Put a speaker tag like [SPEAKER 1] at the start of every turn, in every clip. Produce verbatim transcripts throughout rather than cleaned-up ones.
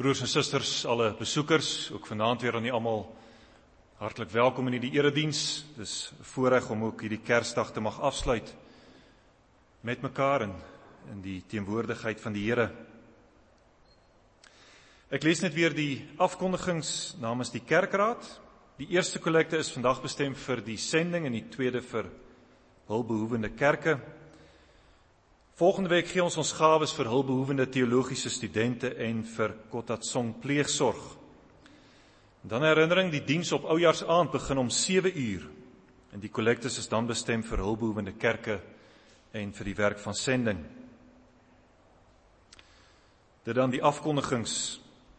[SPEAKER 1] Broers en susters, alle besoekers, ook vanaand weer aan die almal, hartlik welkom in hierdie erediens. Dis 'n voorreg om ook hierdie Kersdag te mag afsluit met mekaar in, in die teenwoordigheid van die Here. Ek lees net weer die afkondigings namens die Kerkraad. Die eerste kollekte is vandag bestem vir die sending en die tweede vir hulpbehoevende kerke. Volgende week gee ons ons gawes vir hulpbehoevende teologiese studente en vir Kotatsong pleegsorg. Dan herinnering, die diens op Oujaarsaand begin om sewe uur en die kollektes is dan bestem vir hulpbehoevende kerke en vir die werk van sending. Dit dan die afkondigings.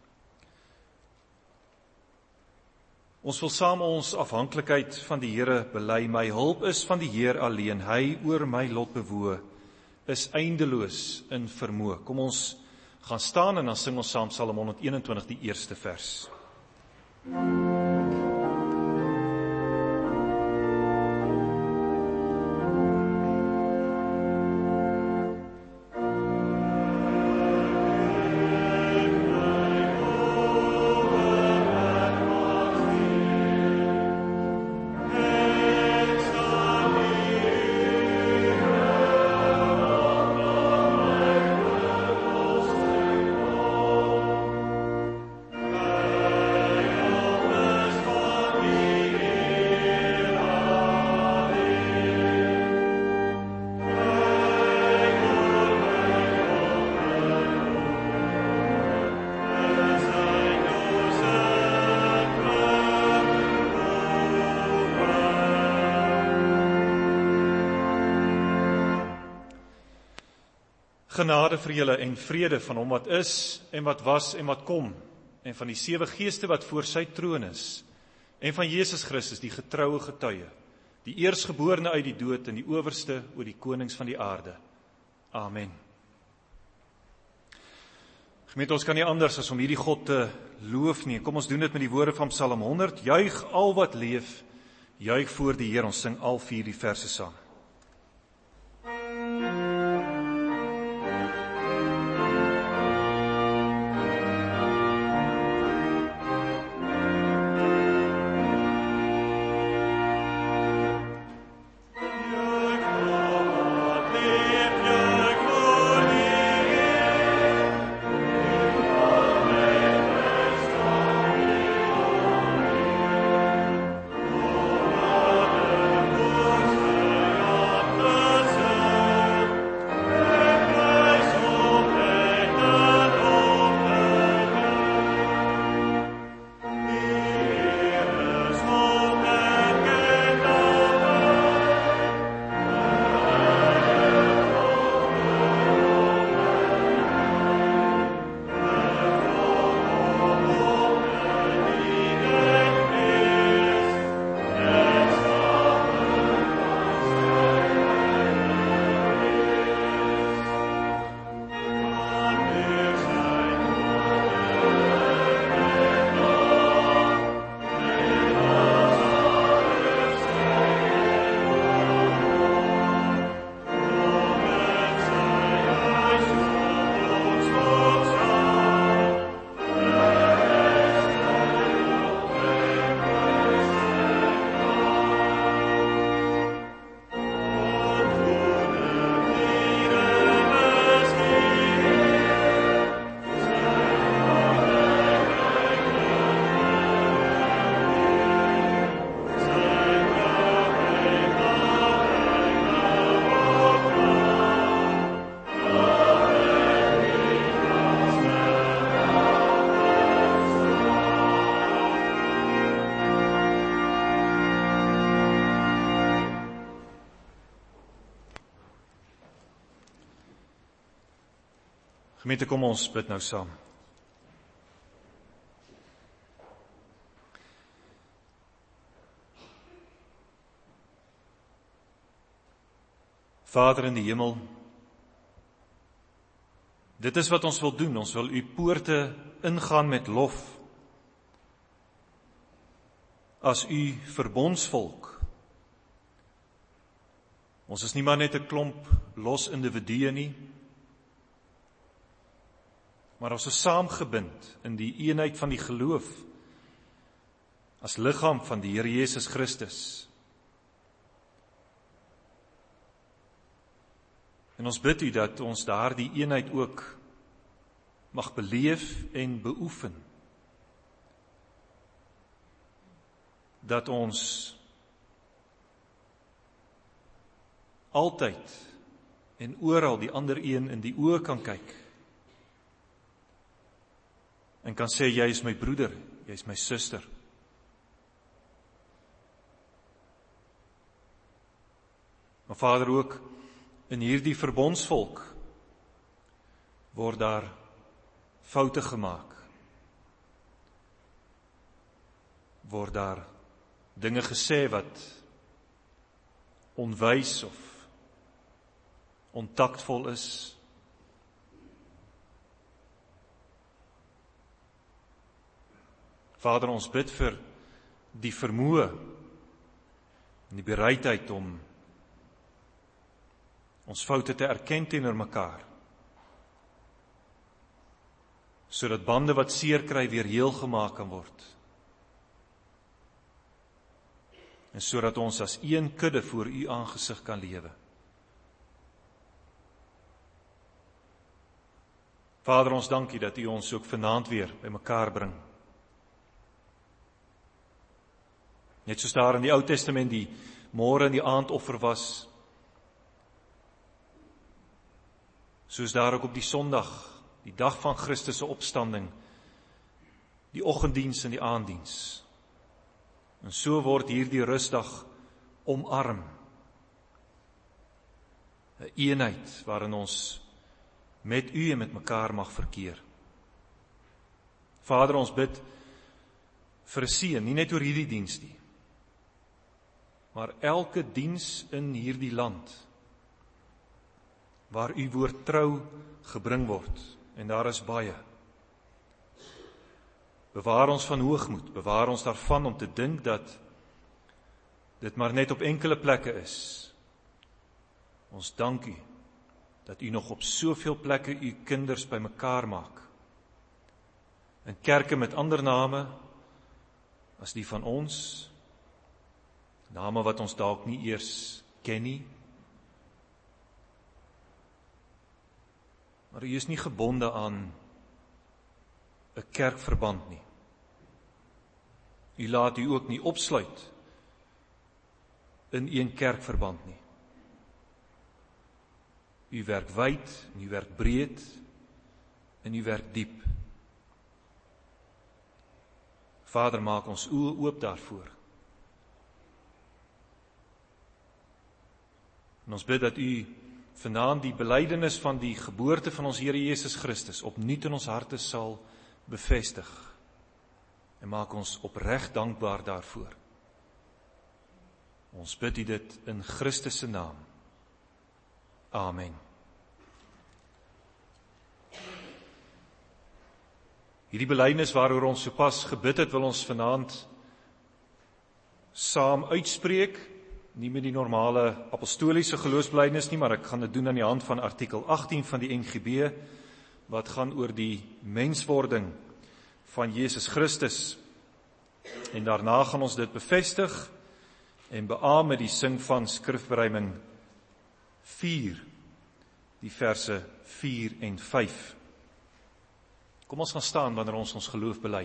[SPEAKER 1] Ons wil saam ons afhanklikheid van die Here bely. My hulp is van die Heer alleen. Hy oor my lot bewoe is eindeloos in vermoë. Kom ons gaan staan en dan sing ons saam Psalm honderdeenentwintig, die eerste vers. Genade vir julle en vrede van hom wat is en wat was en wat kom, en van die sewe geeste wat voor sy troon is, en van Jesus Christus, die getroue getuie, die eersgeborene uit die dood en die owerste oor die konings van die aarde. Amen. Gemeente, ons kan nie anders as om hierdie God te loof nie. Kom ons doen dit met die woorde van Psalm honderd. Juig al wat leef, juig voor die Heer. Ons sing al vier die verse saam. Gemeente, kom ons bid nou saam. Vader in die hemel, dit is wat ons wil doen. Ons wil u poorte ingaan met lof as u verbondsvolk. Ons is nie maar net 'n klomp los individue nie, maar ons is saamgebind in die eenheid van die geloof, as liggaam van die Here Jesus Christus. En ons bid U dat ons daardie eenheid ook mag beleef en beoefen. Dat ons altyd en oral die ander een in die oë kan kyk en kan sê, jy is my broeder, jy is my suster. Maar Vader, ook in hierdie verbondsvolk word daar foute gemaak. Word daar dinge gesê wat onwys of ontaktvol is. Vader, ons bid vir die vermoë en die bereidheid om ons foute te erken teenoor mekaar, sodat bande wat seer kry weer heel gemaak kan word. En sodat ons as een kudde voor U aangesig kan lewe. Vader, ons dank U dat U ons ook vanaand weer by mekaar bring. Net soos daar in die Ou Testament die môre en die aandoffer was, soos daar ook op die Sondag, die dag van Christus se opstanding, die oggenddiens en die aanddiens. En so word hierdie rustdag omarm. 'n Eenheid waarin ons met U en met mekaar mag verkeer. Vader, ons bid vir 'n seën, nie net oor hierdie diens nie, maar elke diens in hierdie land, waar U woord trou gebring word, en daar is baie. Bewaar ons van hoogmoed, bewaar ons daarvan om te dink dat dit maar net op enkele plekke is. Ons dank U dat U nog op soveel plekke U kinders by mekaar maak. In kerke met ander name as die van ons, name wat ons dalk nie eers ken nie. Maar U is nie gebonde aan 'n kerkverband nie. U laat U ook nie opsluit in een kerkverband nie. U werk wyd, en U werk breed, en U werk diep. Vader, maak ons oë oop daarvoor. En ons bid dat U vanaand die belydenis van die geboorte van ons Here Jesus Christus opnuut in ons harte sal bevestig. En maak ons opreg dankbaar daarvoor. Ons bid U dit in Christus se naam. Amen. Hierdie belydenis waaroor ons sopas gebid het, wil ons vanaand saam uitspreek. Nie met die normale apostoliese geloofsbelydenis nie, maar ek gaan dit doen aan die hand van artikel agttien van die N G B, wat gaan oor die menswording van Jesus Christus. En daarna gaan ons dit bevestig en beaam met die sing van skrifberuiming vier, die verse vier en vyf. Kom ons gaan staan wanneer ons ons geloof bely.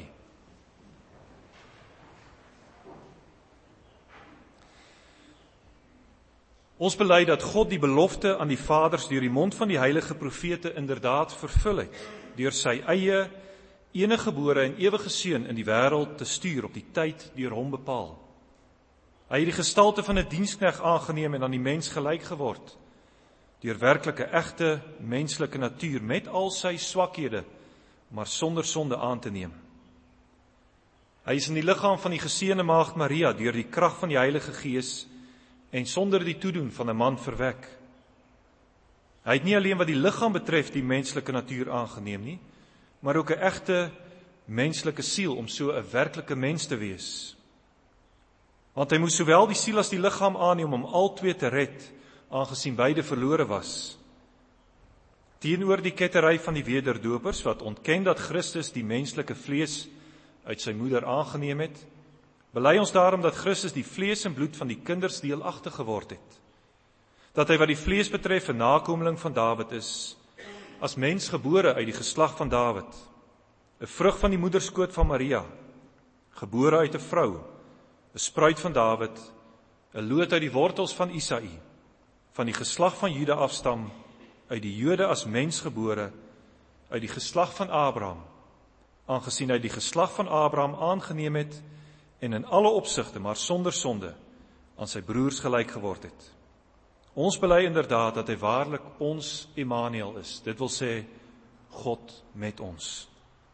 [SPEAKER 1] Ons bely dat God die belofte aan die vaders deur die mond van die heilige profete inderdaad vervul het, deur sy eie eniggebore en ewige seun in die wêreld te stuur op die tyd deur hom bepaal. Hy het die gestalte van 'n diensknegt aangeneem en aan die mens gelyk geword, deur werklike egte menslike natuur met al sy swakhede, maar sonder sonde aan te neem. Hy is in die liggaam van die geseënde maagd Maria deur die krag van die Heilige Gees en sonder die toedoen van 'n man verwek. Hy het nie alleen wat die liggaam betref die menslike natuur aangeneem nie, maar ook 'n egte menslike siel om so 'n werklike mens te wees. Want hy moes sowel die siel as die liggaam aanneem om albei te red, aangesien beide verlore was. Teenoor die kettery van die wederdopers, wat ontken dat Christus die menslike vlees uit sy moeder aangeneem het, bely ons daarom dat Christus die vlees en bloed van die kinders deelagtig geword het. Dat hy wat die vlees betref 'n nakomeling van Dawid is, as mens gebore uit die geslag van Dawid, 'n vrug van die moederskoot van Maria, gebore uit 'n vrou, 'n spruit van Dawid, 'n loot uit die wortels van Isaï, van die geslag van Juda afstam, uit die Jode as mens gebore, uit die geslag van Abraham, aangesien hy die geslag van Abraham aangeneem het, en in alle opsigte, maar sonder sonde, aan sy broers gelyk geword het. Ons bely inderdaad dat hy waarlik ons Immanuel is, dit wil sê, God met ons.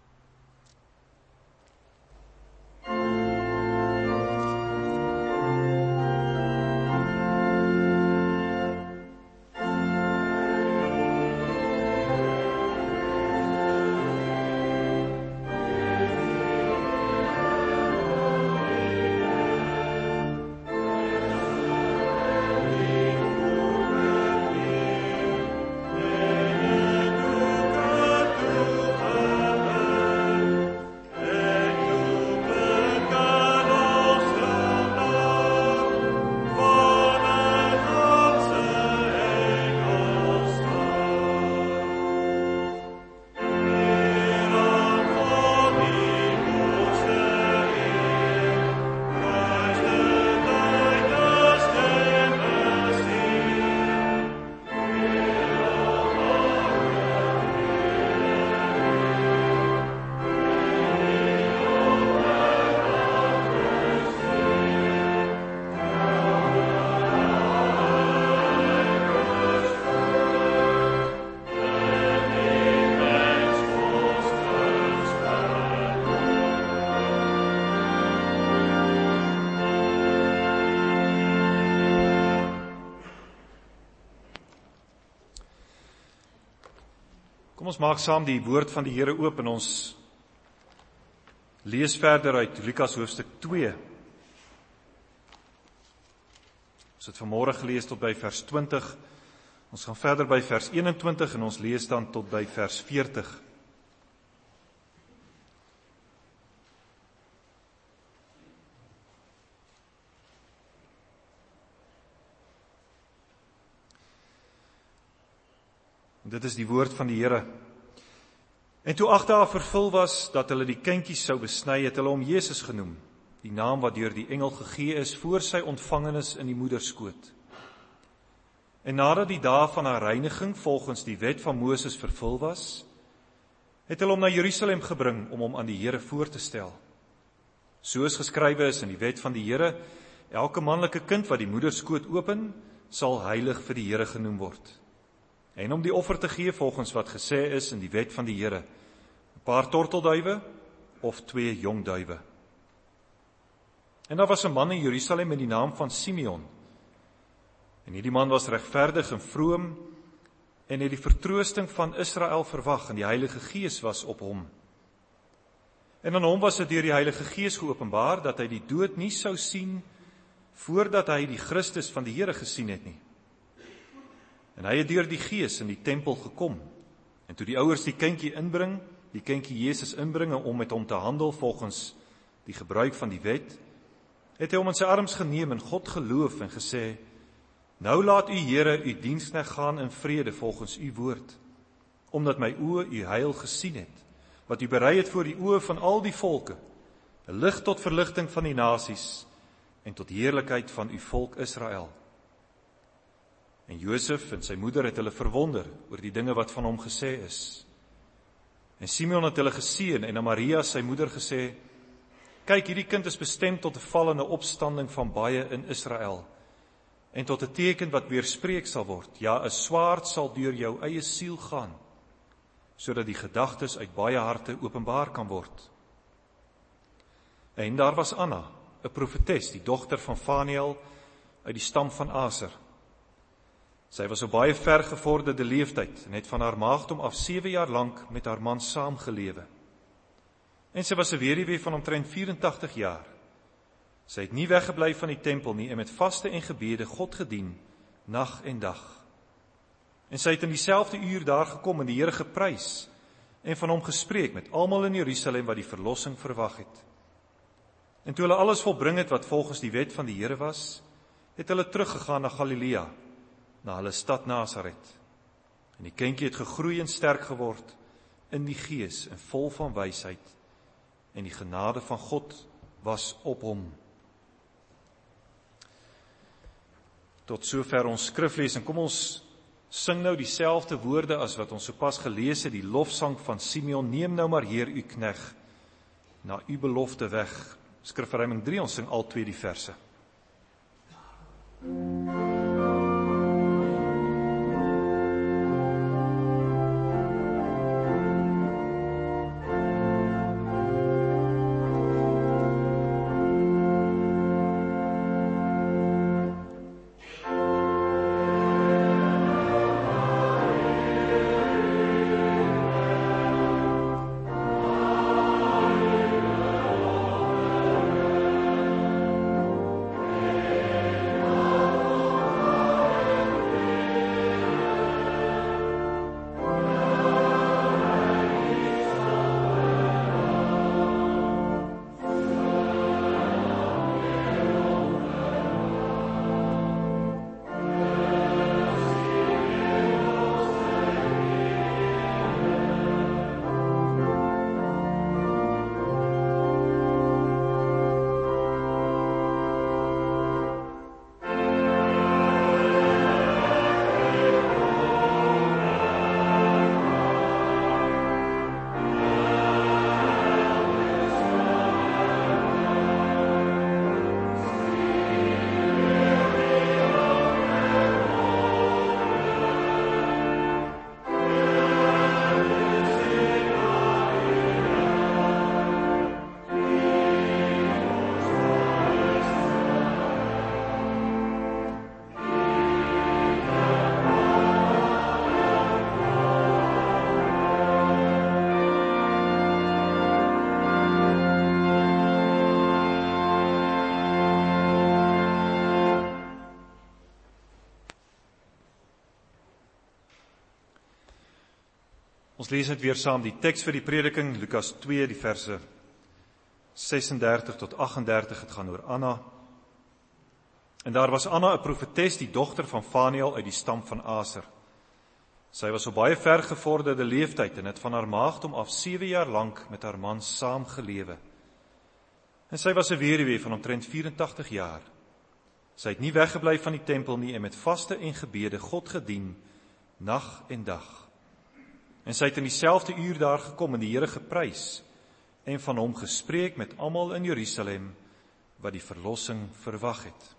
[SPEAKER 1] Kom ons maak saam die woord van die Here oop en ons lees verder uit Lukas hoofstuk twee. Ons het vanmôre gelees tot by vers twintig. Ons gaan verder by vers eenentwintig en ons lees dan tot by vers veertig. Dit is die woord van die Here. En toe agt daar vervul was dat hulle die kindjies sou besny, het hulle hom Jesus genoem, die naam wat deur die engel gegee is voor sy ontvangenis in die moederskoot. En nadat die dae van haar reiniging volgens die wet van Moses vervul was, het hulle hom na Jerusalem gebring om hom aan die Here voor te stel. Soos geskrywe is in die wet van die Here, elke manlike kind wat die moederskoot open, sal heilig vir die Here genoem word. En om die offer te gee volgens wat gesê is in die wet van die Here, 'n paar tortelduwe of twee jong duwe. En daar was 'n man in Jerusalem met die naam van Simeon. En hierdie man was regverdig en vroom en het die vertroosting van Israel verwag en die Heilige Gees was op hom. En aan hom was dit deur die Heilige Gees geopenbaar dat hy die dood nie sou sien voordat hy die Christus van die Here gesien het nie. En hy het deur die Gees in die tempel gekom. En toe die ouers die kindjie inbring, die kindjie Jesus inbring om met hom te handel volgens die gebruik van die wet, het hy hom in sy arms geneem en God geloof en gesê, nou laat u Here u diensknegt gaan in vrede volgens u woord, omdat my oë u heil gesien het, wat u berei het voor die oë van al die volke, 'n lig tot verligting van die nasies en tot heerlikheid van u volk Israel. En Josef en sy moeder het hulle verwonder oor die dinge wat van hom gesê is. En Simeon het hulle geseën en aan Maria sy moeder gesê, kyk, hierdie kind is bestem tot 'n val en 'n opstanding van baie in Israel, en tot 'n teken wat weerspreek sal word, ja, 'n swaard sal deur jou eie siel gaan, sodat die gedagtes uit baie harte openbaar kan word. En daar was Anna, 'n profetes, die dogter van Faniel uit die stam van Aser. Sy was op baie vergevorderde leeftyd en het van haar maagdom af sewe jaar lank met haar man saamgelewe. En sy was 'n weduwee van omtrent vyf-en-tagtig jaar. Sy het nie weggebly van die tempel nie en met vaste en gebede God gedien, nag en dag. En sy het in dieselfde uur daar gekom en die Here geprys en van hom gespreek met almal in Jerusalem wat die verlossing verwag het. En toe hulle alles volbring het wat volgens die wet van die Here was, het hulle teruggegaan na Galilea, na hulle stad Nasaret. En die kindjie het gegroei en sterk geword in die gees en vol van wysheid, en die genade van God was op hom. Tot sover ons skriflesing. Kom ons sing nou dieselfde woorde as wat ons sopas gelees het, die lofsang van Simeon, neem nou maar Heer u knegg, na u belofte weg. Skrifverruiming drie, ons sing al twee die verse. Ons lees net weer saam die teks vir die prediking, Lukas twee, die verse sesendertig tot aggendertig, het gaan oor Anna. En daar was Anna, 'n profetes, die dogter van Faniel uit die stam van Aser. Sy was op baie vergevorderde leeftyd en het van haar maagdom af sewe jaar lank met haar man saamgelewe. En sy was 'n weduwee van omtrent vyf-en-tagtig jaar. Sy het nie weggebly van die tempel nie en met vaste en gebede God gedien, nag en dag. En sy het in dieselfde uur daar gekom en die Here geprys en van hom gespreek met almal in Jerusalem wat die verlossing verwag het.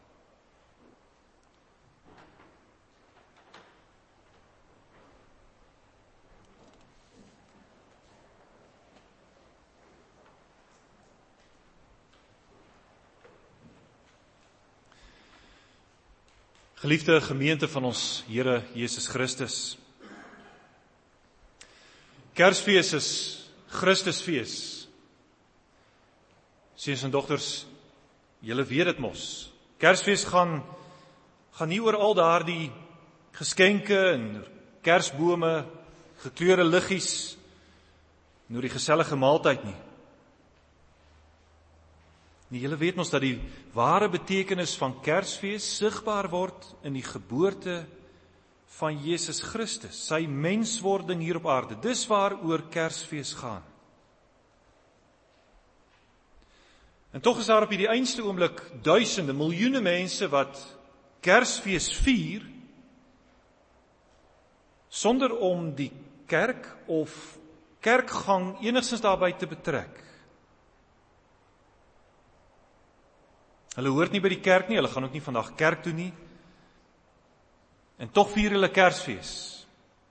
[SPEAKER 1] Geliefde gemeente van ons Here Jesus Christus, Kersfees is Christusfees. Seuns en dogters, julle weet dit mos. Kersfees gaan, gaan nie oor al daardie geskenke en kersbome, gekleurde liggies, en oor die gesellige maaltyd nie. Nee, julle weet mos dat die ware betekenis van Kersfees sigbaar word in die geboorte van Jesus Christus, sy menswording hier op aarde. Dis waaroor Kersfees gaan. En tog is daar op hierdie einste oomblik duisende, miljoene mense wat Kersfees vier, sonder om die kerk of kerkgang enigstens daarbey te betrek. Hulle hoort nie by die kerk nie, hulle gaan ook nie vandag kerk toe nie, en tog vier hulle Kersfees.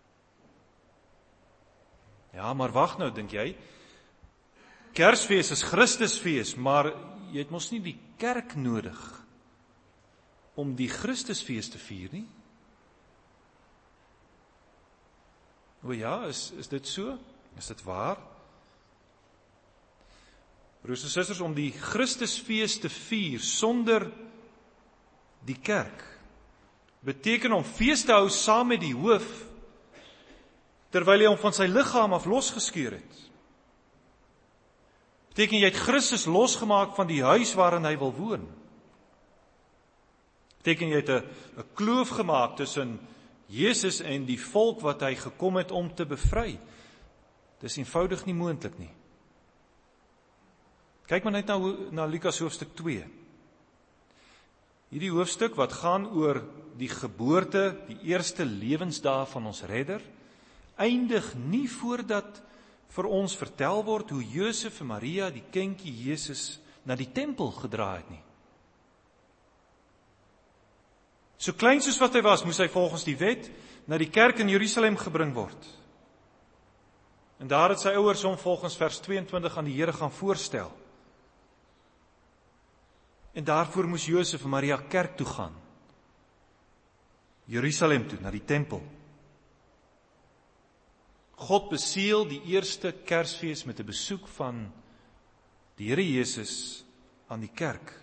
[SPEAKER 1] Ja, maar wag nou, dink jy, Kersfees is Christusfees, maar jy het mos nie die kerk nodig om die Christusfees te vier nie? O ja, is, is dit so? Is dit waar? Broers en susters, om die Christusfees te vier sonder die kerk, beteken om fees te hou saam met die hoof terwyl hy hom van sy liggaam af losgeskeur het. Beteken jy het Christus losgemaak van die huis waarin hy wil woon. Beteken jy het 'n 'n kloof gemaak tussen Jesus en die volk wat hy gekom het om te bevry. Dis eenvoudig nie moontlik nie. Kyk maar net na, na Lukas hoofstuk twee. Hierdie hoofstuk wat gaan oor die geboorte, die eerste lewensdae van ons redder, eindig nie voordat vir ons vertel word hoe Josef en Maria die kindjie Jesus na die tempel gedra het nie. So klein soos wat hy was, moes hy volgens die wet na die kerk in Jerusalem gebring word. En daar het sy ouers hom volgens vers tweeëntwintig aan die Here gaan voorstel. En daarvoor moes Josef en Maria kerk toe gaan. Jerusalem toe, na die tempel. God beseël die eerste Kersfees met 'n besoek van die Here Jesus aan die kerk.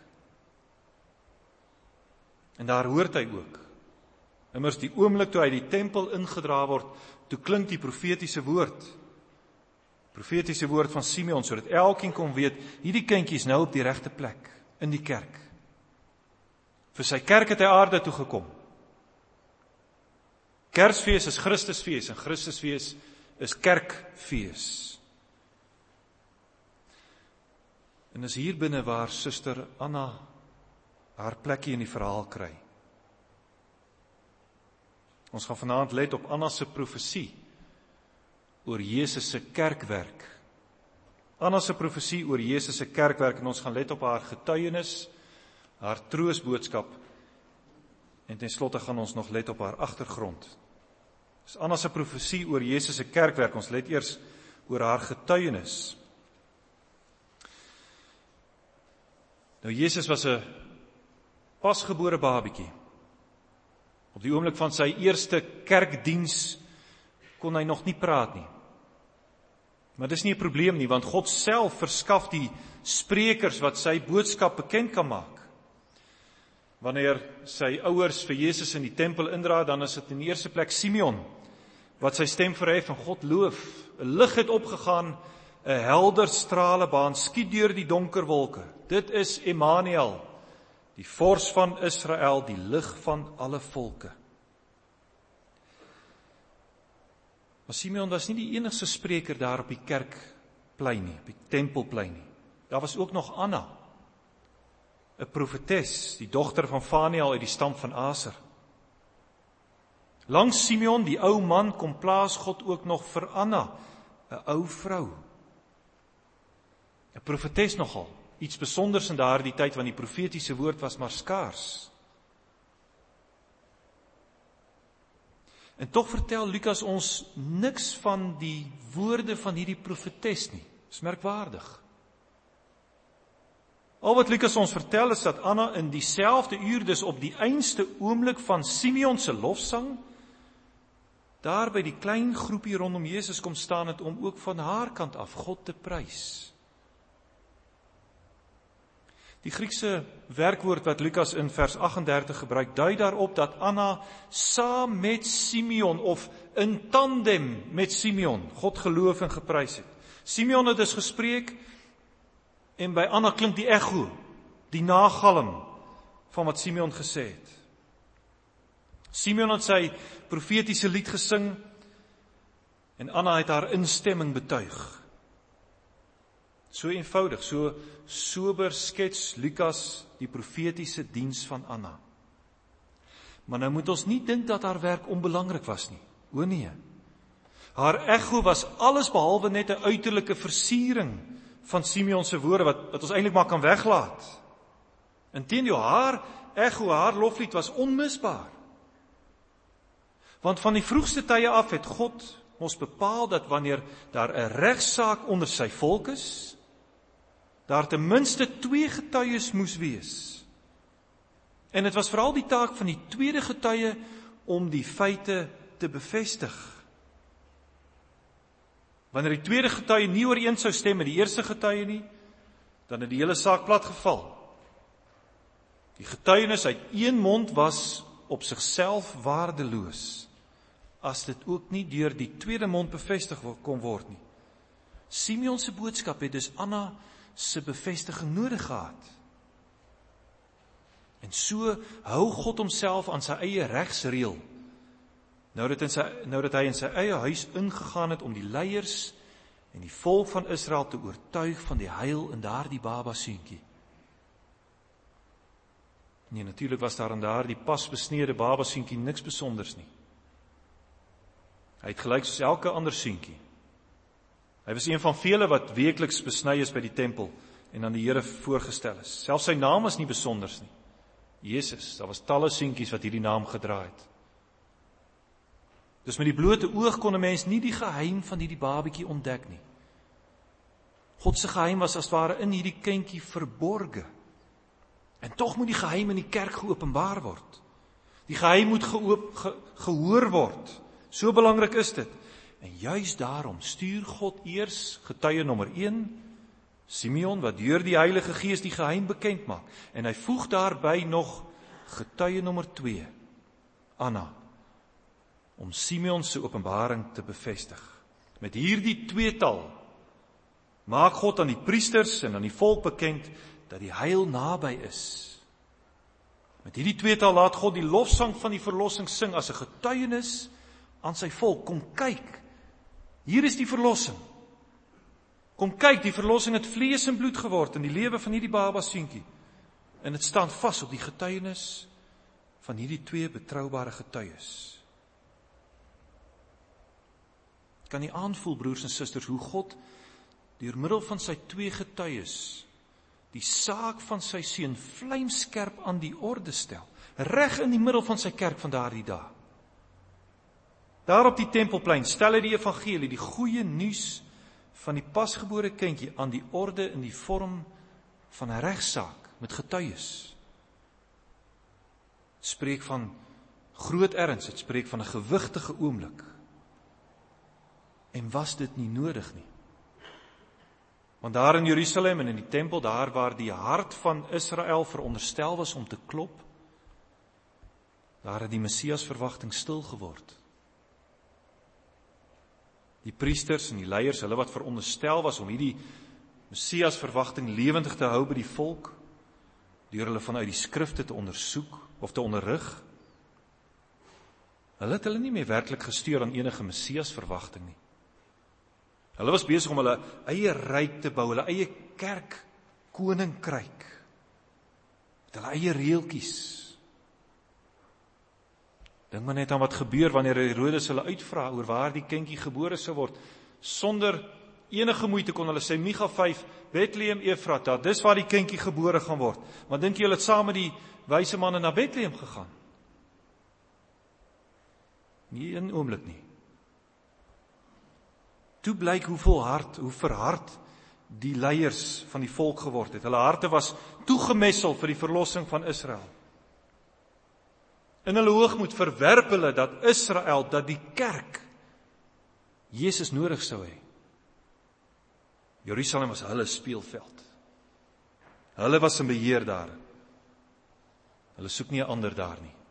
[SPEAKER 1] En daar hoort hy ook. Immers die oomblik toe hy die tempel ingedra word, toe klink die profetiese woord. Profetiese woord van Simeon, sodat elkeen kon weet, hierdie kindjie is nou op die regte plek, in die kerk. Vir sy kerk het hy aarde toe gekom. Kersfees is Christusfees en Christusfees is kerkfees. En is hier binne waar suster Anna haar plekkie in die verhaal kry. Ons gaan vanaand let op Anna se profesie oor Jesus se kerkwerk. Anna se profesie oor Jesus se kerkwerk en ons gaan let op haar getuienis, haar troosboodskap en ten slotte gaan ons nog let op haar agtergrond. Dis Anna se profesie oor Jesus se kerkwerk. Ons let eers oor haar getuienis. Nou Jesus was 'n pasgebore babietjie. Op die oomblik van sy eerste kerkdiens kon hy nog nie praat nie. Maar dis nie 'n probleem nie, want God self verskaf die sprekers wat sy boodskap bekend kan maak. Wanneer sy ouers vir Jesus in die tempel indra, dan is dit in die eerste plek Simeon wat sy stem verhef en God loof. 'n Lig het opgegaan, 'n helder stralebaan skiet deur die donker wolke. Dit is Emmanuel, die vors van Israel, die lig van alle volke. Maar Simeon was nie die enigste spreker daar op die kerkplein nie, op die tempelplein nie. Daar was ook nog Anna, 'n profetes, die dogter van Faniel uit die stam van Aser. Langs Simeon, die ou man, kom plaas God ook nog vir Anna, 'n ou vrou. 'n Profetes nogal, iets besonders in daardie tyd, want die profetiese woord was maar skaars. En tog vertel Lukas ons niks van die woorde van hierdie profetes nie. Dis merkwaardig. Al wat Lukas ons vertel is dat Anna in dieselfde uur, dus op die einste oomblik van Simeon se lofsang, daar by die klein groepie rondom Jesus kom staan het om ook van haar kant af God te prys. Die Griekse werkwoord wat Lukas in vers agt en dertig gebruik, dui daarop dat Anna saam met Simeon of in tandem met Simeon God geloof en geprys het. Simeon het dus gespreek en by Anna klink die echo, die nagalm van wat Simeon gesê het. Simeon het sy profetiese lied gesing en Anna het haar instemming betuig. So eenvoudig, so sober skets Lukas die profetiese diens van Anna. Maar nou moet ons nie dink dat haar werk onbelangrik was nie. O nee. Haar echo was alles behalwe net 'n uiterlike versiering van Simeon se woorde wat, wat ons eintlik maar kan weglaat. Inteendeel, haar echo, haar loflied was onmisbaar. Want van die vroegste tye af het God ons bepaal dat wanneer daar 'n regsaak onder sy volk is, daar ten minste twee getuies moes wees. En dit was veral die taak van die tweede getuie om die feite te bevestig. Wanneer die tweede getuie nie ooreen sou stem met die eerste getuie nie, dan het die hele saak platgeval. Die getuienis uit een mond was op sigself waardeloos. as dit ook nie deur die tweede mond bevestig kon word nie. Simeon se boodskap het dus Anna se bevestiging nodig gehad. En so hou God homself aan sy eie regsreël, nou dat, in sy, nou dat hy in sy eie huis ingegaan het om die leiers en die volk van Israel te oortuig van die heil in daardie baba seentjie. Nee, natuurlijk was daar in daardie pas besnede baba seentjie niks besonders nie. Hy het gelyk soos elke ander seentjie. Hy was een van vele wat weekliks besny is by die tempel en aan die Here voorgestel is. Selfs sy naam is nie besonders nie. Jesus, daar was talle seentjies wat hierdie naam gedra het. Dus met die blote oog kon 'n mens nie die geheim van hierdie babietjie ontdek nie. God se geheim was as ware in hierdie kindjie verborge. En tog moet die geheim in die kerk geopenbaar word. Die geheim moet geoop, ge, gehoor word. So belangrik is dit. En juis daarom stuur God eers getuie nommer een, Simeon, wat deur die Heilige Gees die geheim bekend maak. En hy voeg daarby nog getuie nommer twee, Anna, om Simeon se openbaring te bevestig. Met hierdie tweetal maak God aan die priesters en aan die volk bekend dat die heil naby is. Met hierdie tweetal laat God die lofsang van die verlossing sing as 'n getuienis aan sy volk. Kom kyk, hier is die verlossing. Kom kyk, die verlossing het vlees en bloed geword in die lewe van hierdie baba seentjie. En dit staan vas op die getuienis van hierdie twee betroubare getuies. Kan jy aanvoel, broers en susters, hoe God deur middel van sy twee getuies die saak van sy seun vlijmskerp aan die orde stel, reg in die middel van sy kerk van daardie dae. Daar op die tempelplein stel hy die evangelie, die goeie nuus van die pasgebore kindjie aan die orde in die vorm van 'n regsaak met getuies. Het spreek van groot erns, het spreek van 'n gewigtige oomblik. En was dit nie nodig nie? Want daar in Jerusalem en in die tempel, daar waar die hart van Israel veronderstel was om te klop, daar het die Messias verwagting stil geword. Die priesters en die leiers, hulle wat veronderstel was om hierdie Messias verwagting lewendig te hou by die volk, deur hulle vanuit die skrifte te ondersoek of te onderrig, hulle het hulle nie meer werklik gestuur aan enige Messias verwagting nie. Hulle was besig om hulle eie ryk te bou, hulle eie kerk, koninkryk, met hulle eie reeltjies. Dink maar net aan wat gebeur wanneer Herodes hulle uitvra oor waar die kindjie gebore sou word. Sonder enige moeite kon hulle sê, Micha vyf, Bethlehem Efrata, dis waar die kindjie gebore gaan word. Maar dink jy hulle het saam met die wyse manne na Bethlehem gegaan? Nie een oomblik nie. Toe blyk hoe volhard, hoe verhard die leiers van die volk geword het. Hulle harte was toegemessel vir die verlossing van Israel. In hulle hoogmoed verwerp hulle dat Israel, dat die kerk Jesus nodig sou hê. Jerusalem was hulle speelveld. Hulle was in beheer daar. Hulle soek nie 'n ander daar nie.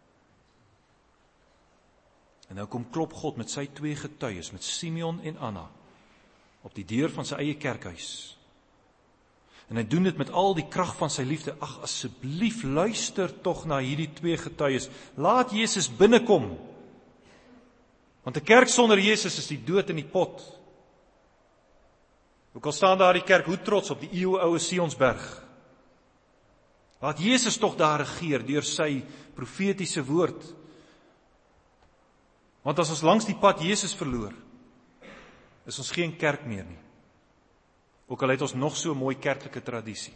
[SPEAKER 1] En nou kom klop God met sy twee getuies, met Simeon en Anna, op die deur van sy eie kerkhuis. En hy doen dit met al die krag van sy liefde. Ag, asseblief luister tog na hierdie twee getuies. Laat Jesus binnekom. Want 'n kerk sonder Jesus is die dood in die pot. Ook al staan daar die kerk hoe trots op die eeuoue Sionsberg. Laat Jesus tog daar regeer deur sy profetiese woord. Want as ons langs die pad Jesus verloor, is ons geen kerk meer nie. Ook al het ons nog so 'n mooi kerklike tradisie.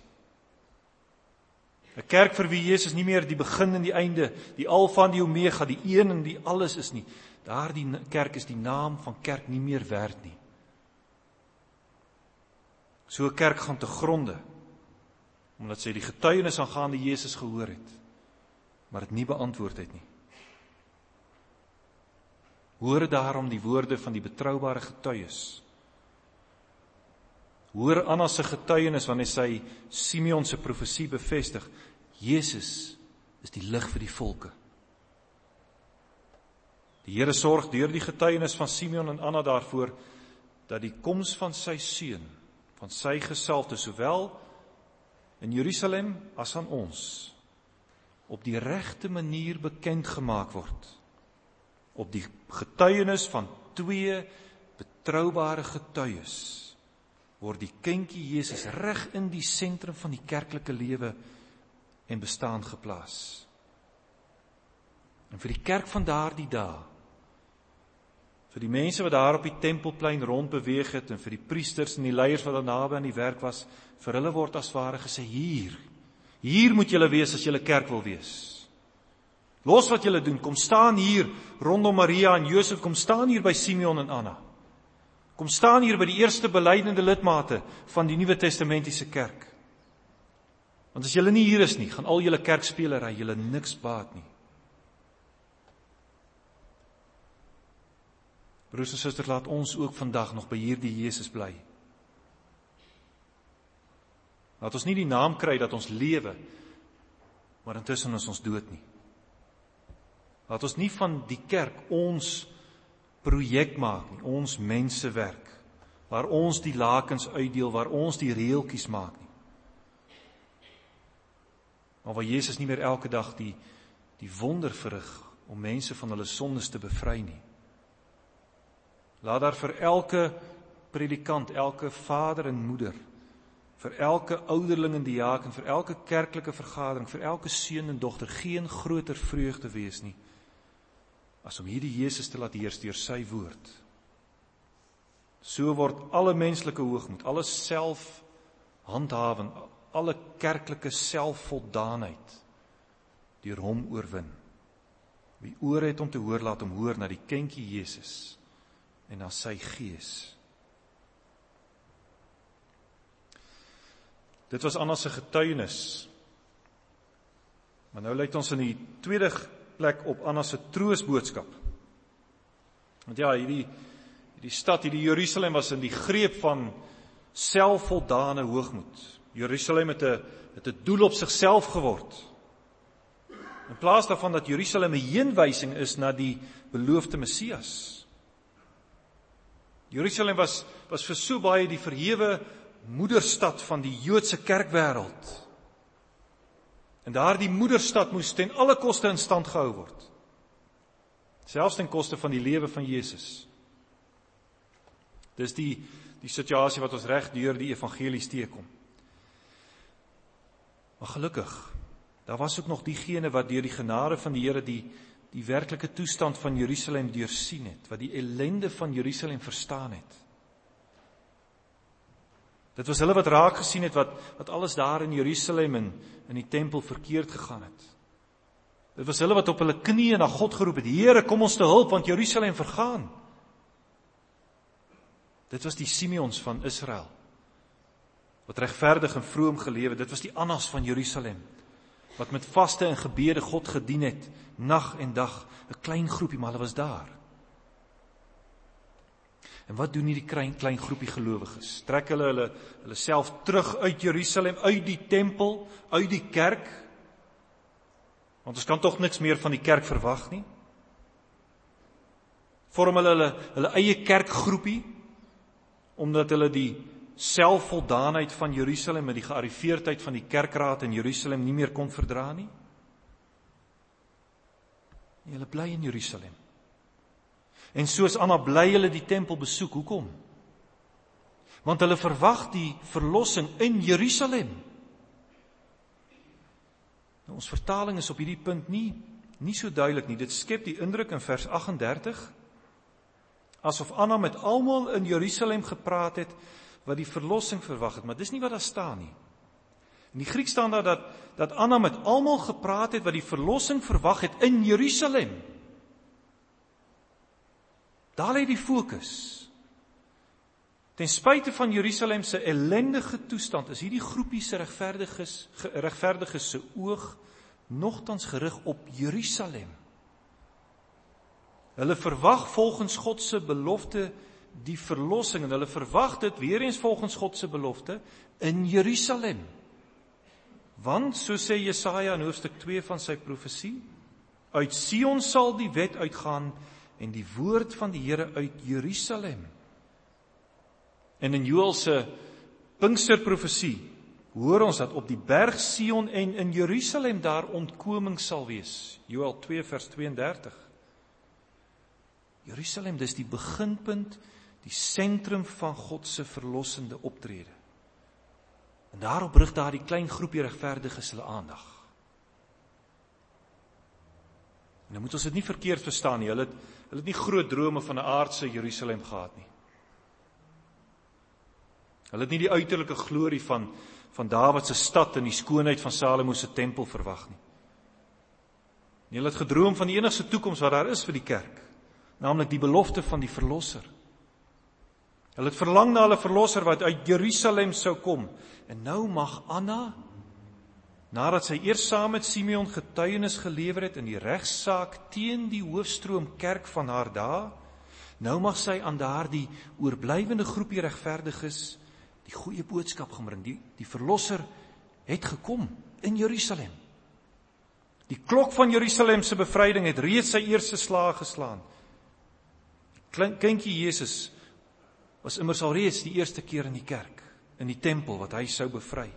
[SPEAKER 1] 'n Kerk vir wie Jesus nie meer die begin en die einde, die alfa en die omega, die een en die alles is nie. Daardie kerk is die naam van kerk nie meer werd nie. So 'n kerk gaan te gronde, omdat sy die getuienis aangaande Jesus gehoor het, maar dit nie beantwoord het nie. Hoor daarom die woorde van die betroubare getuies. Hoor Anna se getuienis wanneer sy Simeon se profesie Die Here sorg deur die getuienis van Simeon en Anna daarvoor, dat die koms van sy seun, van sy gesalfde, sowel in Jerusalem as aan ons, op die regte manier bekend gemaak word. Op die getuienis van twee betroubare getuies, word die kindjie Jesus reg in die sentrum van die kerklike lewe en bestaan geplaas. En vir die kerk van daardie dae, vir die mense wat daar op die tempelplein rondbeweeg het, en vir die priesters en die leiers wat daar naby aan die werk was, vir hulle word as ware gesê, hier, hier moet julle wees as julle kerk wil wees. Los wat julle doen, kom staan hier rondom Maria en Josef, kom staan hier by Simeon en Anna. Kom staan hier by die eerste belydenende lidmate van die Nuwe Testamentiese kerk. Want as julle nie hier is nie, gaan al julle kerkspelery julle niks baat nie. Broers en susters, laat ons ook vandag nog by hierdie Jesus bly. Laat ons nie die naam kry dat ons lewe, maar intussen is ons dood nie. Laat ons nie van die kerk ons projek maak nie, ons mensewerk, waar ons die lakens uitdeel, waar ons die reeltjies maak nie. Maar waar Jesus nie meer elke dag die, die wonder verrig om mense van hulle sondes te bevry nie. Laat daar vir elke predikant, elke vader en moeder, vir elke ouderling en diaken, vir elke kerklike vergadering, vir elke seun en dogter geen groter vreugde wees nie, as om hierdie Jesus te laat heers deur sy woord. So word alle menslike hoogmoed, alle selfhandhawing, alle kerklike selfvoldaanheid deur hom oorwin. Wie oor het om te hoor, laat hom hoor na die kindjie Jesus en na sy gees. Dit was Anna se getuienis. Maar nou lyk ons in die tweede plek op Anna se troosboodskap. Want ja, hierdie, hierdie stad, hierdie Jerusalem was in die greep van selfvoldane hoogmoed. Jerusalem het 'n het 'n doel op sigself geword. In plaas daarvan dat Jerusalem 'n heenwysing is na die beloofde Messias. Jerusalem was, was vir so baie die verhewe moederstad van die Joodse kerkwêreld. En daardie moederstad moes ten alle koste in stand gehou word. Selfs ten koste van die lewe van Jesus. Dis die, die situasie wat ons reg deur die evangelies teekom. Maar gelukkig, daar was ook nog diegene wat deur die genade van die Here die, die werklike toestand van Jerusalem deursien het, wat die ellende van Jerusalem verstaan het. Dit was hulle wat raak gesien het, wat, wat alles daar in Jerusalem en in die tempel verkeerd gegaan het. Dit was hulle wat op hulle knieë na God geroep het, Here, kom ons te hulp, want Jerusalem vergaan. Dit was die Simeons van Israel, wat regverdig en vroom geleef het. Dit was die Annas van Jerusalem, wat met vaste en gebede God gedien het, nag en dag, 'n klein groepie, maar hulle was daar. En wat doen hierdie klein, klein groepie gelowiges? Trek hulle hulle, hulle self terug uit Jerusalem, uit die tempel, uit die kerk? Want ons kan toch niks meer van die kerk verwag nie. Vorm hulle hulle, hulle eie kerkgroepie, omdat hulle die selfvoldaanheid van Jerusalem en die gearriveerdheid van die kerkraad in Jerusalem nie meer kon verdra nie? En hulle bly in Jerusalem. En soos Anna bly hulle die tempel besoek. Hoekom? Want hulle verwag die verlossing in Jerusalem. Nou, ons vertaling is op hierdie punt nie, nie so duidelik nie. Dit skep die indruk in vers agt en dertig, asof Anna met almal in Jerusalem gepraat het, wat die verlossing verwag het, maar dis nie wat daar staan nie. In die Griek staan daar dat, dat Anna met almal gepraat het, wat die verlossing verwag het in Jerusalem. Daar lê die fokus. Ten spyte van Jerusalem se ellendige toestand, is hierdie groepie se regverdiges, regverdiges se oog nogtans gerig op Jerusalem. Hulle verwag volgens God se belofte die verlossing, en hulle verwag dit weer eens volgens God se belofte in Jerusalem. Want, so sê Jesaja in hoofstuk twee van sy profesie, uit Sion sal die wet uitgaan en die woord van die Here uit Jerusalem. En in Joël se Pinksterprofesie hoor ons dat op die berg Sion en in Jerusalem daar ontkoming sal wees. Joël twee vers tweeëndertig. Jerusalem, dis die beginpunt, die sentrum van God se verlossende optrede. En daarop rig daar die klein groepie regverdiges hulle aandag. En dan moet ons dit nie verkeerd verstaan nie. Hulle het, hulle het nie groot drome van 'n aardse Jerusalem gehad nie. Hulle het nie die uiterlike glorie van, van Dawid se stad en die skoonheid van Salomo se tempel verwag nie. En hulle het gedroom van die enigste toekoms wat daar is vir die kerk, naamlik die belofte van die verlosser. Hulle het verlang na hulle verlosser wat uit Jerusalem sou kom. En nou mag Anna, nadat sy eers saam met Simeon getuienis gelewer het in die regsaak teen die hoofstroom kerk van haar dae, nou mag sy aan daardie oorblywende groepie regverdiges die goeie boodskap gaan bring. Die, die verlosser het gekom in Jerusalem. Die klok van Jerusalem se bevryding het reeds sy eerste slag geslaan. Kindjie Jesus was immers al reeds die eerste keer in die kerk, in die tempel wat hy sou bevry.